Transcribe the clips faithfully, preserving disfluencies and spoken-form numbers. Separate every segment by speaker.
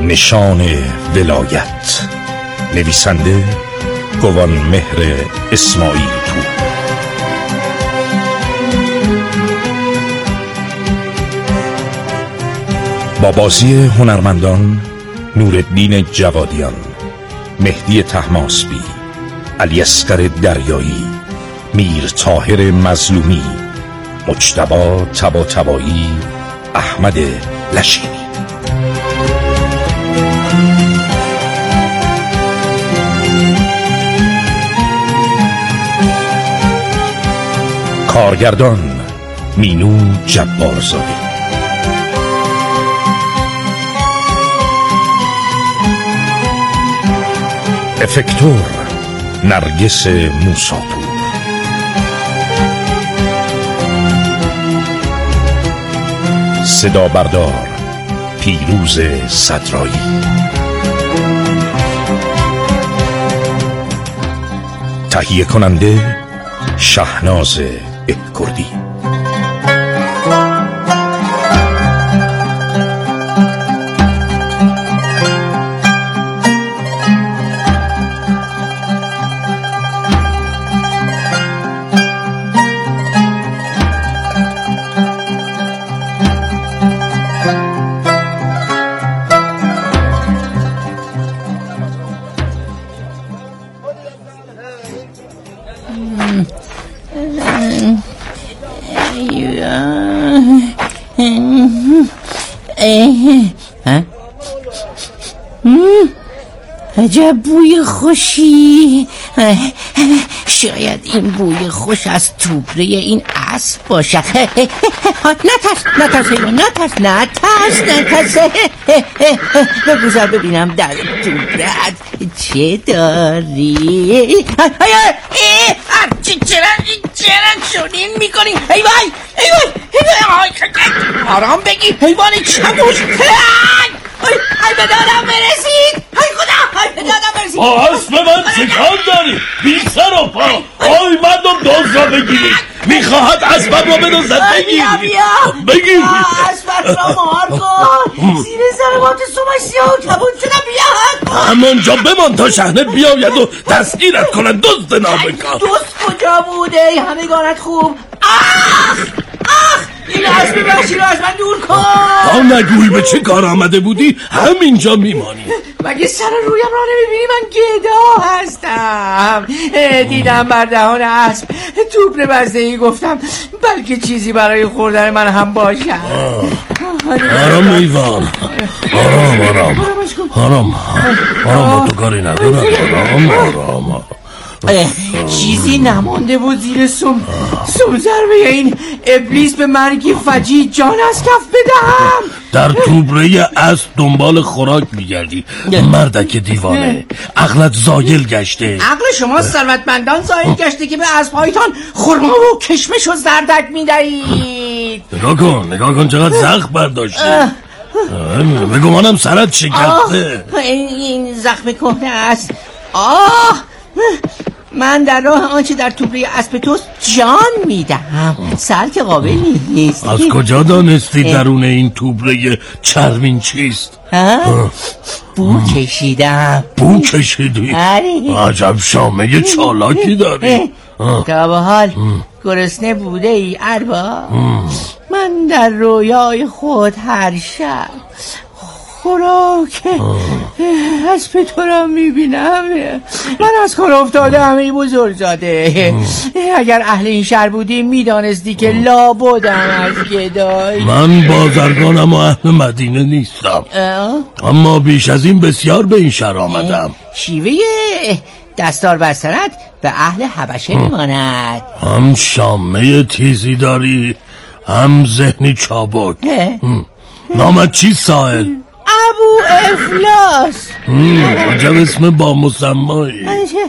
Speaker 1: نشان ولایت. نویسنده گوان مهر اسماعیل پور. با بازی هنرمندان نورالدین جوادیان، مهدی طهماسبی، علی اصغر دریایی، میر طاهر مظلومی، مجتبی طباطبایی، احمد لشینی. کارگردان مینو جبارزاده. افکتور نرگس موساپور. صدا بردار پیروز صدرایی. تهیه کننده شهناز احکردی.
Speaker 2: عجب بوی خوشی. شاید این بوی خوش از توبره این اسب باشد. نترس نترس نترس نترس نترس بگذار ببینم در توبرت چه داری. چرا چرا چنین میکنی؟ ای وای ای وای آرام بگی حیوان چموش. ای به دادم برسید. ای خدا ای به دادم برسید.
Speaker 3: اسب من چه کار داری؟ بی سر و پا. آی مردم دزد را بگیرید. میخواهد اسبم را بدزدد. بگیر بگیر
Speaker 2: اسبت را مهار کن. زیر ضربات صبح سیاه و کبود شدم. بیاد
Speaker 3: همانجا بمان تا شحنه بیاید و تسخیرت کنند. دزد نابکار.
Speaker 2: دزد کجا بوده؟ همگانت خوب. آخ آخ این اسب وحشی رو از من دور کن.
Speaker 3: تا نگویی به چه کار آمده بودی همینجا میمانی.
Speaker 2: مگه سر رویم را نمیبینی؟ من گدا هستم. دیدم بر دهان اسب توبره بسته ای، گفتم بلکه چیزی برای خوردن من هم باشد.
Speaker 3: آرام ایوان، آرام آرام آرام آرام با تو کاری ندارم. آرام آرام
Speaker 2: چیزی نمانده بود زیر سم سم ضربه این ابلیس به مرگی فجیع جان از کف بدهم.
Speaker 3: در توبره اسب دنبال خوراک میگردی مردک دیوانه. عقلت زایل گشته.
Speaker 2: عقل شما ثروتمندان زایل گشته که به اسبهایتان خرما و کشمش و زردک میدهید.
Speaker 3: نگاه کن نگاه کن چقدر زخم برداشته. به گمانم سرت شکسته.
Speaker 2: این زخم کهنه است. آه من در راه آنچه در توبره اسب توست جان میدهم. سر که قابل نیست.
Speaker 3: از کجا دانستی درون این توبره چرمین چیست؟
Speaker 2: بو کشیدم.
Speaker 3: بو کشیدی؟ عجب شامه چالاکی داری.
Speaker 2: تا به حال گرسنه بوده ای ارباب؟ من در رویای خود هر شب خوراک اسب تو را میبینم. من از کار افتاده همه بزرگزاده. اگر اهل این شهر بودی میدانستی که لابدم از گدایی.
Speaker 3: من بازرگانم و اهل مدینه نیستم، اما بیش از این بسیار به این شهر آمدم.
Speaker 2: شیوه دستار بسترت به اهل حبشه میماند.
Speaker 3: هم شامه تیزی داری هم ذهنی چابک. نامت چی سائل؟
Speaker 2: ابو افلاس.
Speaker 3: عجب اسم با مسمایی.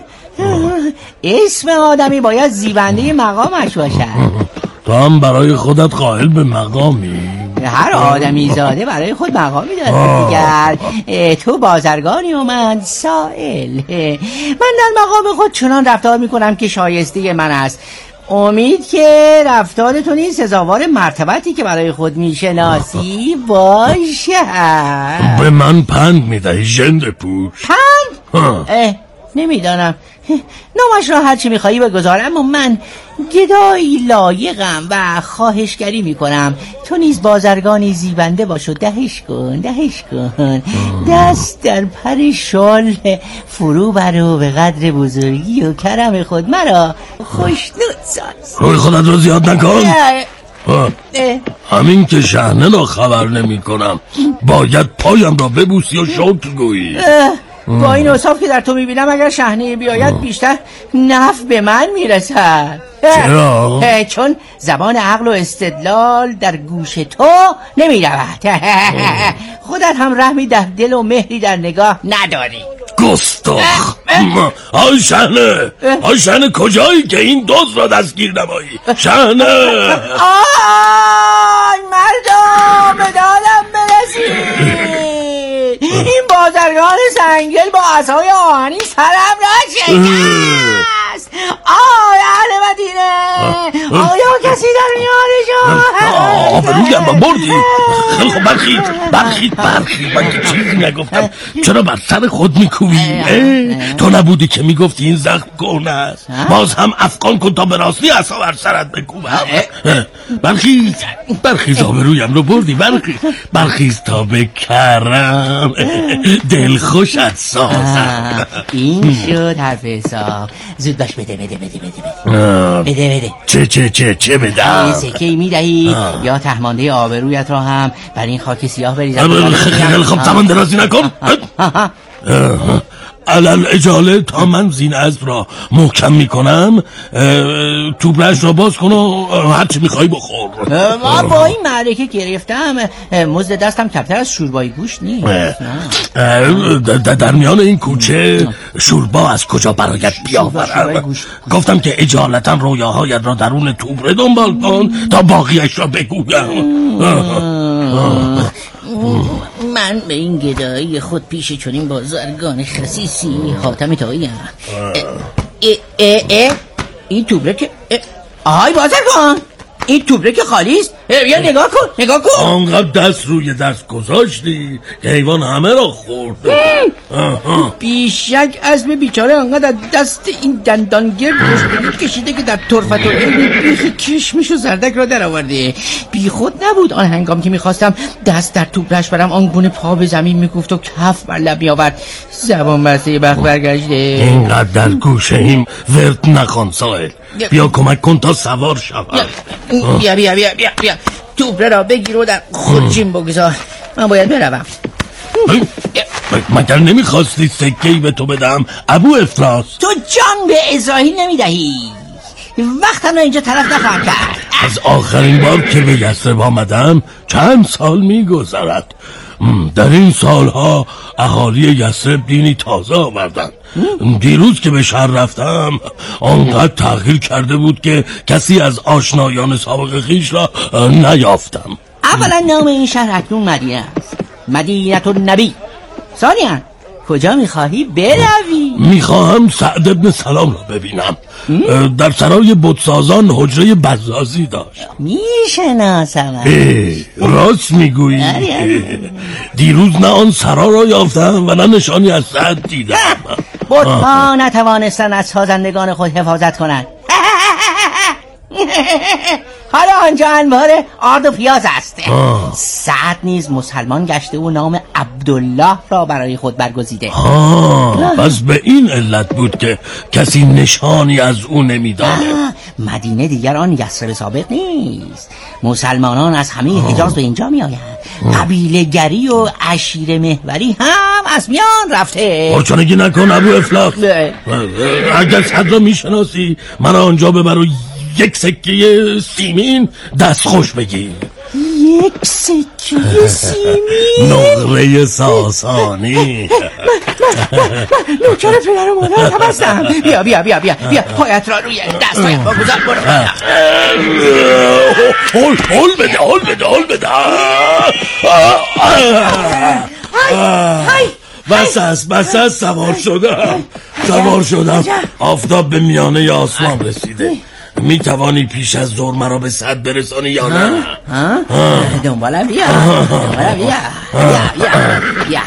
Speaker 2: اسم آدمی باید زیبنده مقامش باشد.
Speaker 3: تو هم برای خودت قائل به مقامی؟
Speaker 2: هر آدمی زاده برای خود مقامی داره دیگر. تو بازرگانی و من سائل. من در مقام خود چنان رفتار میکنم که شایسته من است. امید که رفتار تو نیز سزاوار مرتبتی که برای خود میشناسی باشه.
Speaker 3: به من پند میدهی ژنده پوش؟
Speaker 2: پند؟ نمیدانم، نامش را هرچی میخوایی بگذار، اما من گدایی لایقم و خواهشگری میکنم تو نیز بازرگانی زیبنده باش و دهش کن دهش کن دست در پر شال فرو برو به قدر بزرگی و کرم خود مرا خوشنود ساز.
Speaker 3: روی خودت رو زیاد نکن. همین که شحنه را خبر نمی کنم باید پایم را ببوسی و شکر گویی.
Speaker 2: با این اوصاف که در تو میبینم اگر شحنه بیاید بیشتر نفع به من میرسد.
Speaker 3: چرا؟
Speaker 2: چون زبان عقل و استدلال در گوش تو نمیرود. خودت هم رحمی در دل و مهری در نگاه نداری.
Speaker 3: گستاخ. آی شحنه، آی شحنه کجایی که این دوز را دستگیر نمایی؟ شحنه
Speaker 2: آی مردم به دادم برسید. این بازرگان سنگل با عصای آهنی سرم را شکست. آی اهل مدینه، آیا کسی در میانشان؟
Speaker 3: آبرویم با بردی. خیلی خوب برخید برخید برخید من که چیزی نگفتم. چرا بر سر خود میکوبی؟ تو نبودی که میگفتی این زخم کهنه است؟ باز هم افغان کن تا به راستی عصا بر سرت بکوبم. برخیز برخیز آبرویم رو بردی. برخیز برخیز تا به کرم دل خوشت سازم.
Speaker 2: این شد حرف حساب. زود باش بده بده بده بده بده بده بده.
Speaker 3: چه چه چه چه بدم؟
Speaker 2: سکه‌ای میدهی یا تهمانده آبرویت را هم بر این خاک سیاه بریزم؟
Speaker 3: خیلی خب زمان درازی نکن. علل اجاله تا من زین از را محکم میکنم توبرش را باز کن و هرچی میخوایی بخور.
Speaker 2: ما با این معرکه گرفتم مزد دستم کمتر از شوربای گوشت نیست.
Speaker 3: در میان این کوچه شوربا از کجا برایت بیاورم؟ گفتم که اجالتا رویاهایت را درون توبره دنبال کن تا باقیش را بگویم.
Speaker 2: من به این گدایی خود پیش چنین بازرگان خسیسی حاتم تاییم. اه اه اه این توبره که آهای بازرگان، این توبره که خالی است. بیا نگاه کن نگاه کن.
Speaker 3: آنقدر دست روی دست گذاشتی که حیوان همه را خورد.
Speaker 2: بیشک اسب بیچاره آنقدر دست این دندانگر گشتگی کشیده که در طرفت و بیخ کشمش و زردک را در آورده. بی خود نبود آن هنگام که میخواستم دست در توبرش برم آنگونه پا به زمین میگفت و کف بر لب میآورد. زبان بسته بخت برگشته.
Speaker 3: اینقدر در گوشه ایم ورد نخوان ساحل. بیا کمک کن تا سوار شوم.
Speaker 2: بیا بیا بیا بیا بیا توبره را بگیر و در خورجین بگذار. من باید بروم.
Speaker 3: مگر نمیخواستی سکه‌ای به تو بدم ابو افلاس؟
Speaker 2: تو جان به اسرائیل نمیدهی. وقتم را اینجا طرف نخواهم کرد.
Speaker 3: از آخرین بار که به یثرب آمدم چند سال میگذرد. در این سالها اهالی یثرب دینی تازه آوردند. دیروز که به شهر رفتم آنقدر تغییر کرده بود که کسی از آشنایان سابق خیش را نیافتم.
Speaker 2: اولا نام این شهر اکنون مدینه است، مدینه النبی. ثانیا کجا میخواهی بروی؟
Speaker 3: میخواهم سعد ابن سلام را ببینم. در سرای بتسازان حجره بزازی داشت.
Speaker 2: میشناسم.
Speaker 3: راست میگویی. دیروز نه آن سرا را یافتم و نه نشانی از سعد دیدم.
Speaker 2: بتها نتوانستن از سازندگان خود حفاظت کنند. حالا آنجا انبار آرد و پیاز است. سعد نیز مسلمان گشته و نام عبدالله را برای خود برگزیده.
Speaker 3: پس به این علت بود که کسی نشانی از او نمیداند.
Speaker 2: مدینه دیگر آن یثرب سابق نیست. مسلمانان از همه حجاز به اینجا می آیند. قبیله گری و عشیره محوری هم از میان رفته.
Speaker 3: پرچانگی نکن ابو افلاس. اگر صد را میشناسی من آنجا ببر و یک سکه سیمین دست خوش بگیر.
Speaker 2: یک سکه سیمین؟
Speaker 3: نقره ساسانی.
Speaker 2: نوکر پدر و مادرم هستم. بیا بیا بیا بیا بیا پایت را روی دستایم بگذار. برو
Speaker 3: هول هول بده هول بده هول بده. بس است بس است سوار شدم سوار شدم. آفتاب به میانه آسمان رسیده. می توانی پیش از ظهر مرا به صد برسانی یا نه؟
Speaker 2: ها؟ دنبالم بیا دنبالم بیا بیا بیا بیا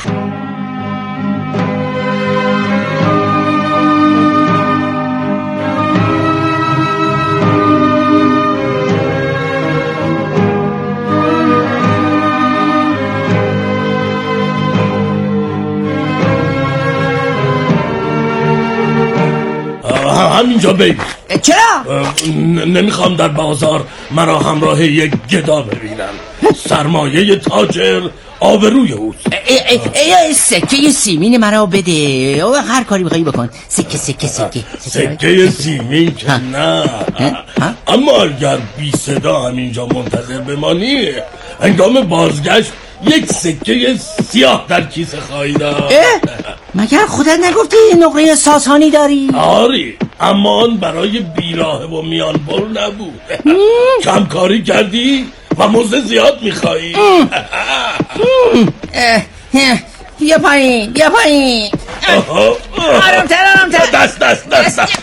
Speaker 3: همینجا بی.
Speaker 2: چرا؟
Speaker 3: نمیخوام در بازار مرا همراه یک گدا ببینم. سرمایه تاجر آبروی اوست.
Speaker 2: سکه سیمین مرا بده، هر کاری بخوایی بکن. سکه سکه سکه
Speaker 3: سکه سیمین که نه، اما اگر بی صدا همینجا منتظر بمانی هنگام بازگشت یک سکه سیاه در کیسه خواهی داشت.
Speaker 2: مگر خودت نگفتی نقره ساسانی داری؟
Speaker 3: آری، اما آن برای بیراه و میان بر نبود. کم کاری کردی و مزد زیاد میخوایی.
Speaker 2: بیا پایین بیا پایین. آرامتر آرامتر.
Speaker 3: دست دست دست دست.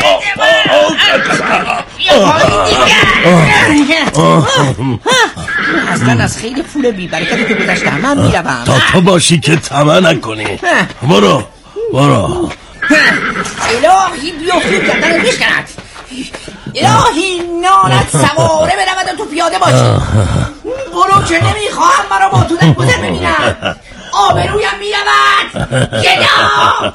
Speaker 2: اصلا از خیلی پول بی برکتی که گذاشتم من میروم.
Speaker 3: تا تو باشی که طمع نکنی. برو برو.
Speaker 2: الهی بیفتید گردن بشکند. الهی نانت سواره برود و تو پیاده باشی. برو که نمیخواهم مرا با تو در گذر ببینم. آبرویم میرود. گدا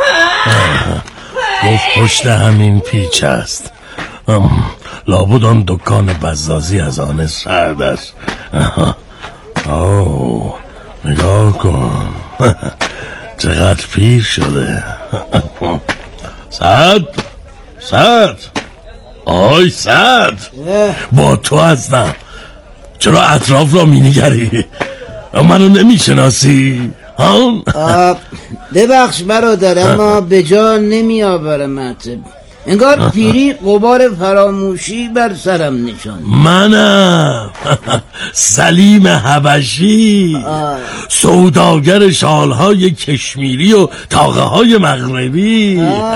Speaker 3: گفت پشت همین پیچ است. لابد آن دکان بزازی از آن سرد است. آه نگاه کن چقدر پیر شده. سعد سعد آی سعد با تو هستم. چرا اطراف را می نگری؟ منو نمی شناسی؟
Speaker 4: ببخش برادر اما به جا نمی آورمت. انگار پیری غبار فراموشی بر سرم نشان.
Speaker 3: منم سلیم حبشی، سوداگر شالهای کشمیری و تاقه های مغربی.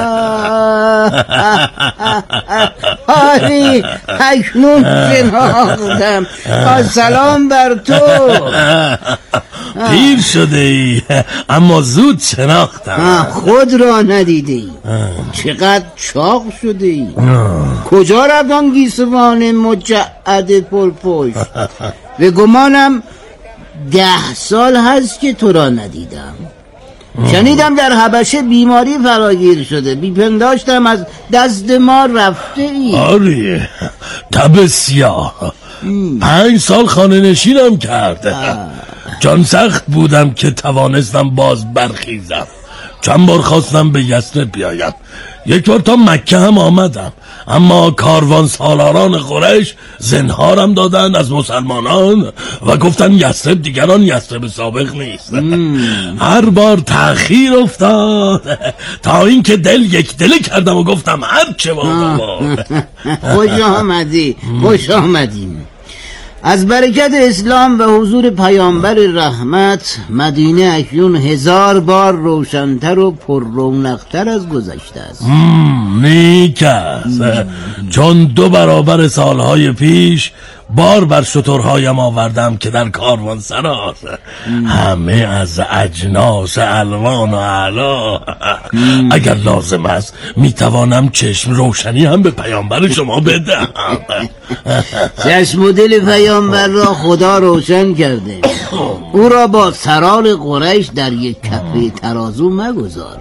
Speaker 4: آری اکنون شناختم. سلام بر تو.
Speaker 3: پیر شده ای اما زود شناختم.
Speaker 4: خود را ندیده ای. چقدر چاق شده ای. کجا رفت آن گیسوان مجعد پرپشت؟ به گمانم ده سال هست که تو را ندیدم. شنیدم در حبشه بیماری فراگیر شده. بیپنداشتم از دست ما رفته ای.
Speaker 3: آری تب سیاه. پنج سال خانه نشینم کرده. جان سخت بودم که توانستم باز برخیزم. چند بار خواستم به یثرب بیایم، یک بار تا مکه هم آمدم، اما کاروان سالاران قریش زنهارم دادن از مسلمانان و گفتن یثرب دیگران یثرب سابق نیست. هر بار تأخیر افتاد تا اینکه دل یک دل کردم و گفتم هر چه بابا.
Speaker 4: خوش آمدی خوش آمدیم. از برکت اسلام و حضور پیامبر رحمت مدینه اکنون هزار بار روشن‌تر و پر رونق‌تر از گذشته است.
Speaker 3: نیک است، چون دو برابر سالهای پیش بار بر شترهایم آوردم که در کاروان سراست، همه از اجناس الوان و اعلا. اگر لازم است میتوانم چشم روشنی هم به پیامبر شما بدم.
Speaker 4: چشم و دل پیامبر را خدا روشن کرده. او را با سران قریش در یک کفه ترازو مگذار.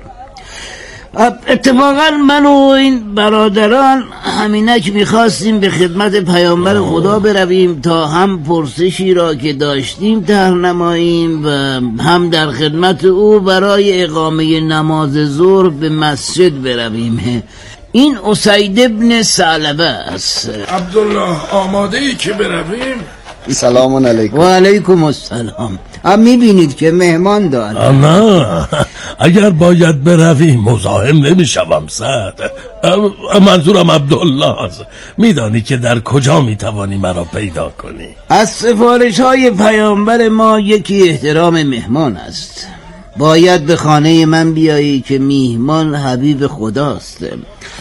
Speaker 4: اتفاقا من و این برادران همینک میخواستیم به خدمت پیامبر خدا برویم تا هم پرسشی را که داشتیم طرح نماییم و هم در خدمت او برای اقامه نماز ظهر به مسجد برویم. این اسید ابن ثعلبه است.
Speaker 5: عبدالله آماده ای که برویم؟
Speaker 6: سلام علیکم.
Speaker 4: و علیکم السلام. هم میبینید که مهمان دارم.
Speaker 3: نه اگر باید بروی مزاحم نمیشوم سعد. منظورم عبدالله است. میدانی که در کجا میتوانی مرا پیدا کنی؟
Speaker 4: از سفارش های پیامبر ما یکی احترام مهمان است. باید به خانه من بیایی که میهمان حبیب خداست.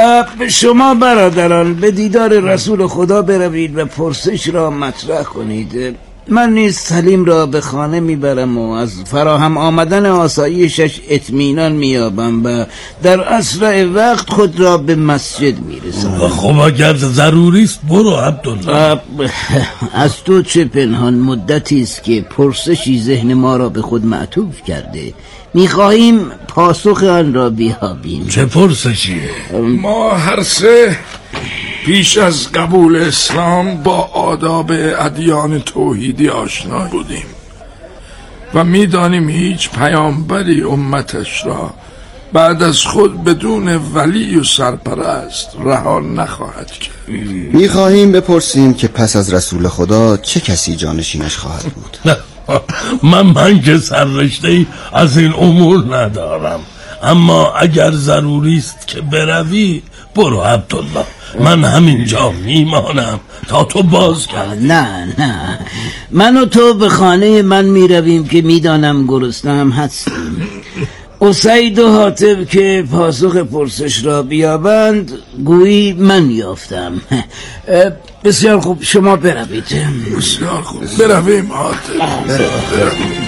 Speaker 4: شما برادران به دیدار رسول خدا بروید و پرسش را مطرح کنید. من نیز سلیم را به خانه میبرم و از فراهم آمدن آسایشش اطمینان مییابم و در اسرع وقت خود را به مسجد میرسانم.
Speaker 3: خب اگر ضروری است برو عبدالله.
Speaker 4: از تو چه پنهان؟ مدتی است که پرسشی ذهن ما را به خود معطوف کرده، میخواهیم پاسخ آن را بیابیم.
Speaker 3: چه پرسشی؟
Speaker 5: ما هر سه پیش از قبول اسلام با آداب ادیان توحیدی آشنا بودیم و میدانیم هیچ پیامبری امتش را بعد از خود بدون ولی و سرپرست رها نخواهد کرد.
Speaker 6: میخواهیم بپرسیم که پس از رسول خدا چه کسی جانشینش خواهد بود؟
Speaker 3: من من که سررشته‌ای از این امور ندارم، اما اگر ضروری است که بروی برو عبدالله. من همینجا میمانم تا تو باز کردی.
Speaker 4: نه نه، من و تو به خانه من میرویم که میدانم گرسنه‌ام هستیم. اسید و حاتب که پاسخ پرسش را بیابند گویی من یافتم. بسیار خوب، شما بروید.
Speaker 5: بسیار خوب، برویم حاتب. برویم.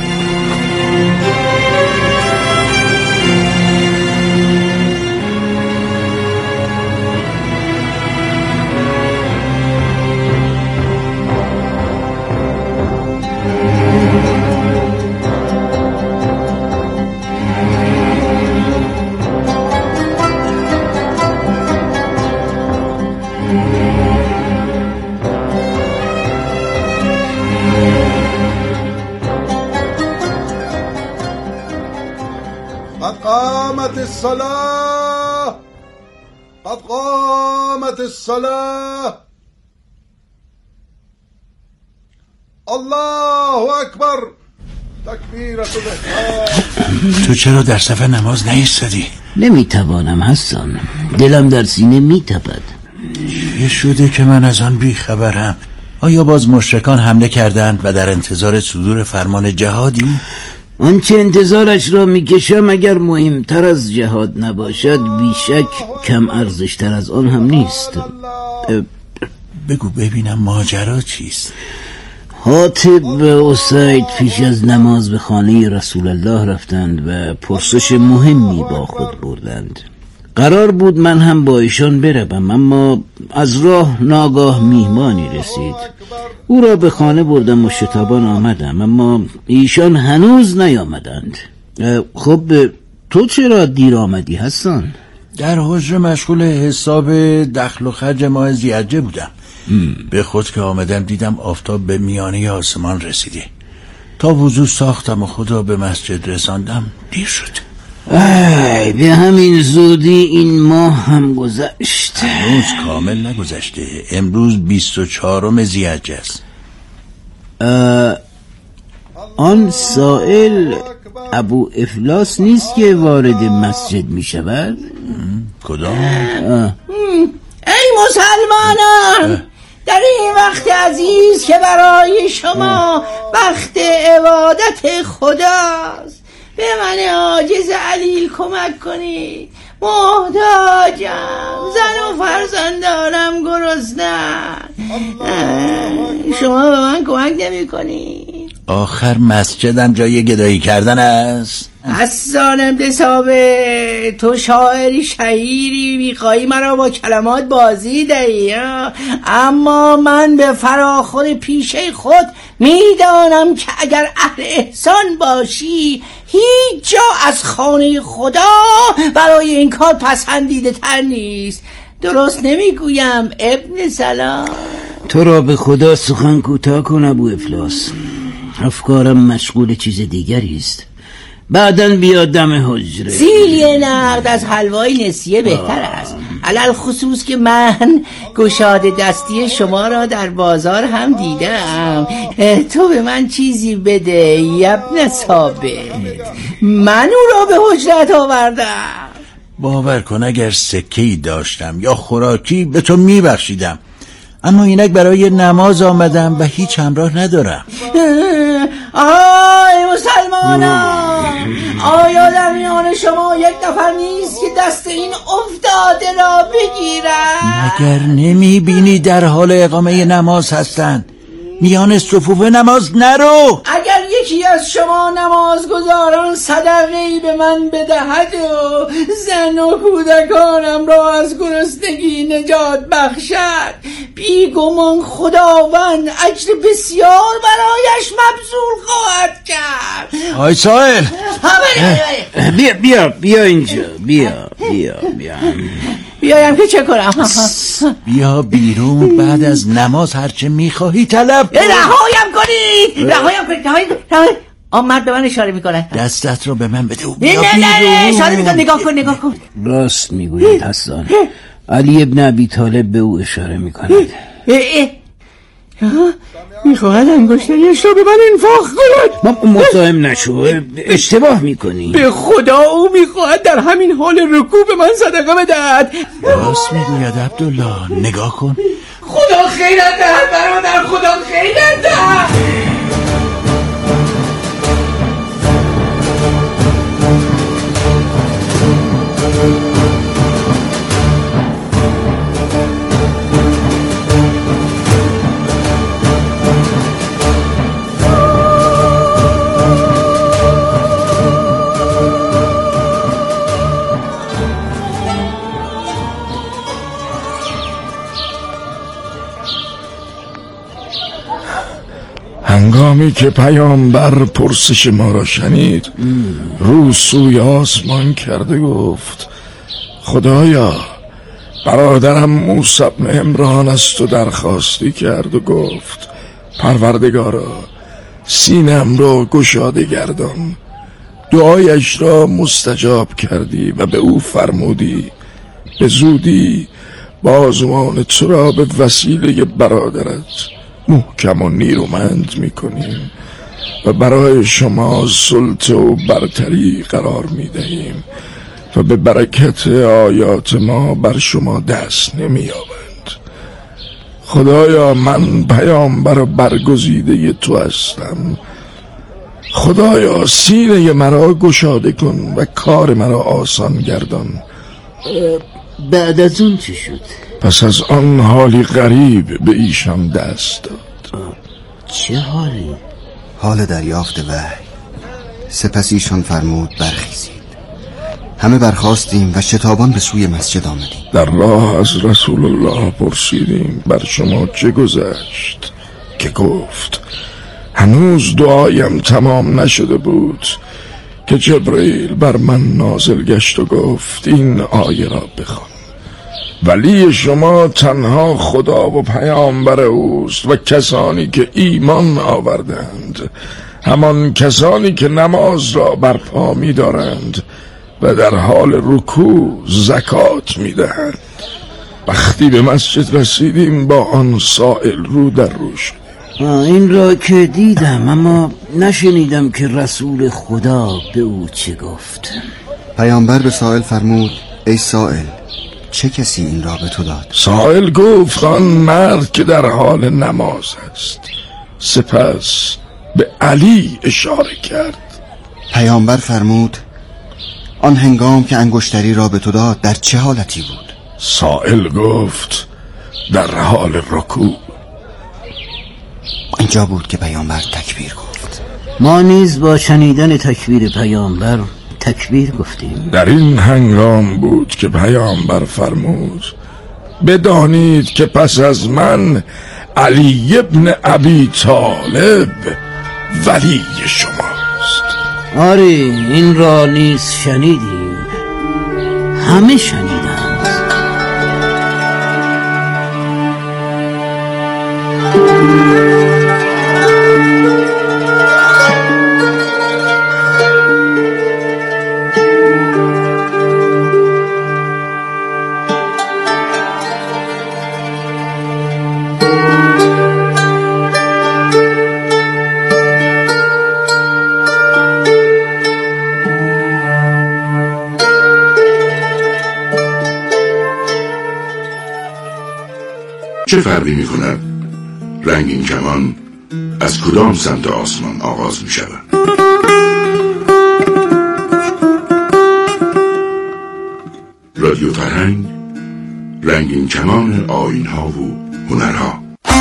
Speaker 7: قامت الصلاة قد قامت الصلاة الله اکبر تکبیرت الاحرام.
Speaker 8: تو چرا در صف نماز نایستادی؟
Speaker 4: نمیتوانم حسن، دلم در سینه میتپد.
Speaker 8: چه شده که من از آن بیخبرم؟ آیا باز مشرکان حمله کردند و در انتظار صدور فرمان جهادی؟
Speaker 4: آنچه انتظارش را میکشم اگر مهمتر از جهاد نباشد بیشک کم ارزشتر از آن هم نیست.
Speaker 8: بگو ببینم ماجرا چیست؟
Speaker 4: حاتب و اسید پیش از نماز به خانه رسول الله رفتند و پرسش مهمی با خود بردند. قرار بود من هم با ایشان بروم، اما از راه ناگاه میهمانی رسید. او را به خانه بردم و شتابان آمدم، اما ایشان هنوز نیامدند. خب تو چرا دیر آمدی حسن؟
Speaker 8: در حجره مشغول حساب دخل و خرج ماه ذی‌حجه بودم. به خود که آمدم دیدم آفتاب به میانه آسمان رسیده. تا وضو ساختم و خدا به مسجد رساندم دیر شد.
Speaker 4: ای به همین زودی این ماه هم گذشت.
Speaker 8: هنوز کامل نگذشته. امروز بیست و چهارم ذی‌حجه است.
Speaker 4: آن سائل ابو افلاس نیست که وارد مسجد می شود؟
Speaker 8: کدام؟
Speaker 2: ای مسلمانان، در این وقت عزیز که برای شما وقت عبادت خداست، به من عاجز علیل کمک کنید. محتاجم، زن و فرزندانم گرسنه‌اند. شما به من کمک نمی کنید؟
Speaker 8: آخر مسجدم جای گدایی کردن است.
Speaker 2: حسان انتصابه، تو شاعری شهیری، میخوایی مرا با کلمات بازی دهی، اما من به فراخور پیشه خود میدانم که اگر اهل احسان باشی هیچ جا از خانه خدا برای این کار پسندیده تر نیست. درست نمیگویم ابن سلام؟
Speaker 4: تو را به خدا سخن کوتاه کن ابو افلاس، افکارم مشغول چیز دیگری است. بعدن بیا دم حجره.
Speaker 2: سیلی نقد از حلوای نسیه بهتر است، علل خصوص که من گشاد دستی شما را در بازار هم دیدم. تو به من چیزی بده ابن ثابت، من او را به حجرت آوردم.
Speaker 8: باور کن اگر سکه‌ای داشتم یا خوراکی به تو میبخشیدم، اما اینک برای نماز آمدم و هیچ همراه ندارم.
Speaker 2: آی مسلمانان، آیا در میان شما یک نفر نیست که دست این افتاده را بگیرد؟
Speaker 8: مگر نمی بینی در حال اقامه نماز هستند؟ میان صفوف نماز نرو.
Speaker 2: اگر یکی از شما نمازگزاران صدقه‌ای به من بدهد و زن و کودکانم را از گرسنگی نجات بخشد، بیگمان خداوند اجر بسیار برایش مبذول خواهد کرد.
Speaker 8: آی سائل،
Speaker 4: بیا بیا بیا اینجا، بیا بیا بیا
Speaker 2: بیایم که چه کنم؟
Speaker 8: بیا بیرون، بعد از نماز هرچه میخواهی طلب کن.
Speaker 2: رهایم کنید، رهایم کنید، رهایم کنید. آن مرد به من اشاره میکنه.
Speaker 8: دستت رو به من بده و
Speaker 2: بیا بیرون. نه نه اشاره میکنه، نگاه کن نگاه کن.
Speaker 4: راست میگوید حسان. علی ابن ابی طالب به او اشاره میکند.
Speaker 2: میخواهد انگشتریش را به من انفاق کند.
Speaker 4: ما مزاحم نشو، اشتباه میکنی.
Speaker 2: به خدا او میخواهد در همین حال رکوع به من صدقه بدهد.
Speaker 8: راست میگوید عبدالله، نگاه کن.
Speaker 2: خدا خیرت دهد برادر، خدا خیرت دهد.
Speaker 5: هنگامی که پیامبر پرسش ما را شنید، رو سوی آسمان کرده گفت: خدایا، برادرم موسی بن عمران است و درخواستی کرد و گفت: پروردگارا، سینم را گشاده گردان. دعایش را مستجاب کردی و به او فرمودی به زودی بازوان تو را به وسیله برادرت محکم و نیرومند میکنیم و برای شما سلطه و برتری قرار میدهیم و به برکت آیات ما بر شما دست نمییابند. خدایا، من پیامبر برگزیده تو هستم. خدایا، سینه مرا گشاده کن و کار مرا آسان گردان.
Speaker 4: بعد از اون چی شد؟
Speaker 5: پس از آن حالی غریب به ایشان دست داد.
Speaker 4: چه حالی؟
Speaker 6: حال دریافت وحی. سپس ایشان فرمود برخیزید. همه برخاستیم و شتابان به سوی مسجد آمدیم.
Speaker 5: در راه از رسول الله پرسیدیم بر شما چه گذشت، که گفت: هنوز دعایم تمام نشده بود که جبرئیل بر من نازل گشت و گفت این آیه را بخوان. ولی شما تنها خدا و پیامبر اوست و کسانی که ایمان آوردند، همان کسانی که نماز را برپا می دارند و در حال رکوع زکات می دهند. وقتی به مسجد رسیدیم با آن سائل رو در رو شدیم.
Speaker 4: این را که دیدم، اما نشنیدم که رسول خدا به او چه گفت.
Speaker 6: پیامبر به سائل فرمود: ای سائل، چه کسی این را به تو داد؟
Speaker 5: سائل گفت: آن مرد که در حال نماز است. سپس به علی اشاره کرد.
Speaker 6: پیامبر فرمود: آن هنگام که انگشتری را به تو داد در چه حالتی بود؟
Speaker 5: سائل گفت: در حال رکوع.
Speaker 6: اینجا بود که پیامبر تکبیر گفت.
Speaker 4: ما نیز با شنیدن تکبیر پیامبر تکبیر گفتیم.
Speaker 5: در این هنگام بود که پیامبر فرمود: بدانید که پس از من علی ابن ابی طالب ولی شماست.
Speaker 4: آره، این را نیز شنیدیم، همه شنیدند.
Speaker 9: چه فرقی می کند رنگین کمان از کدام سمت آسمان آغاز می شود؟ رادیو فرهنگ، رنگین کمان آیین‌ها و هنرها.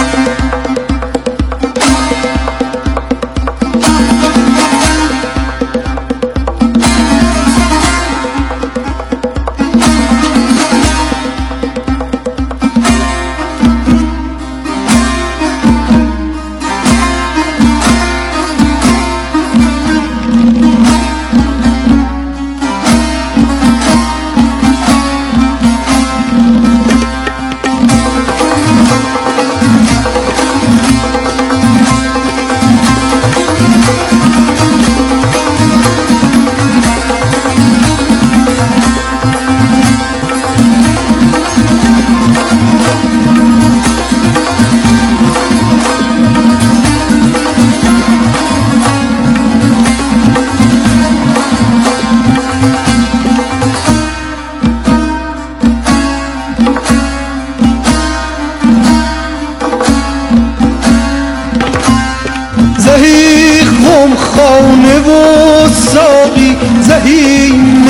Speaker 10: خانه و ساقی زهی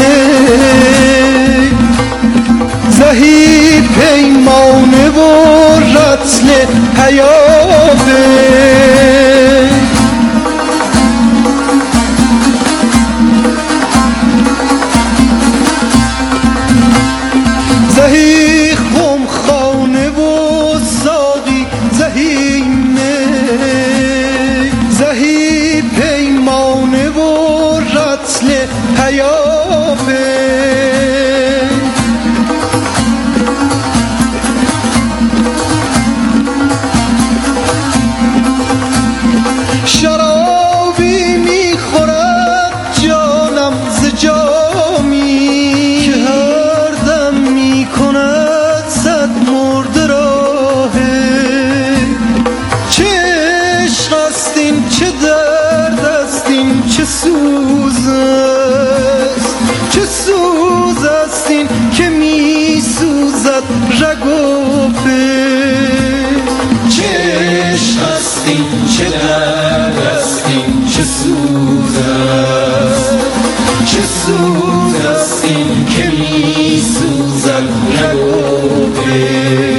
Speaker 10: می زهی پیمانه و رطل حیابه زهی خم خانه و ساقی زهی می زهی پیمانه و رطل حیابه شرابی میخورد جانم ز جامی که هر دم میکند صد مرده راهه چه عشق است این چه درد است این چه سوز است چه سوز است این که میسوزد رگ و پی چه عشق است این چه درد است این چه سوز است چه سوز است این که میسوزد رگ و پی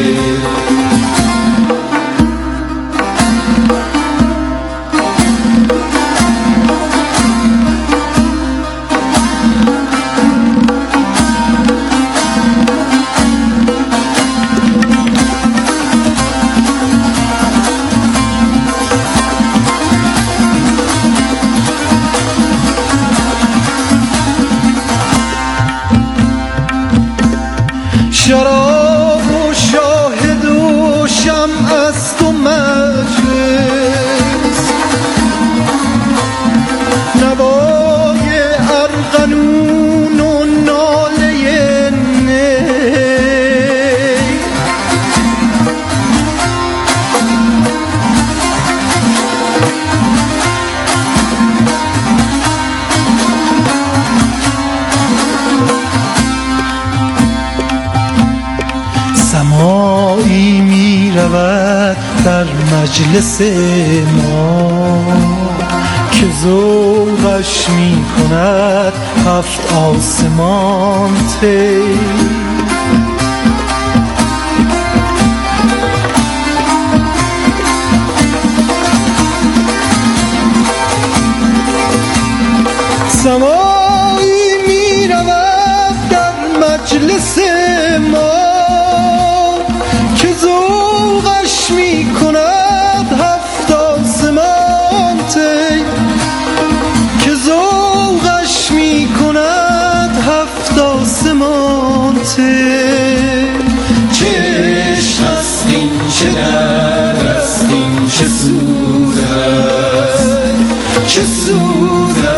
Speaker 10: شراب و شاهد و شمع است و مجلس نوای ارغنون و ناله نی سماعی می رود در مجلس ما که ذوقش می کند هفت آسمان طی سماعی می رود در مجلس ما که ذوقش می کند هفت آسمان طی که ذوقش می کند هفت آسمان طی چه عشق است این چه درد است این چه سوز است چه سوز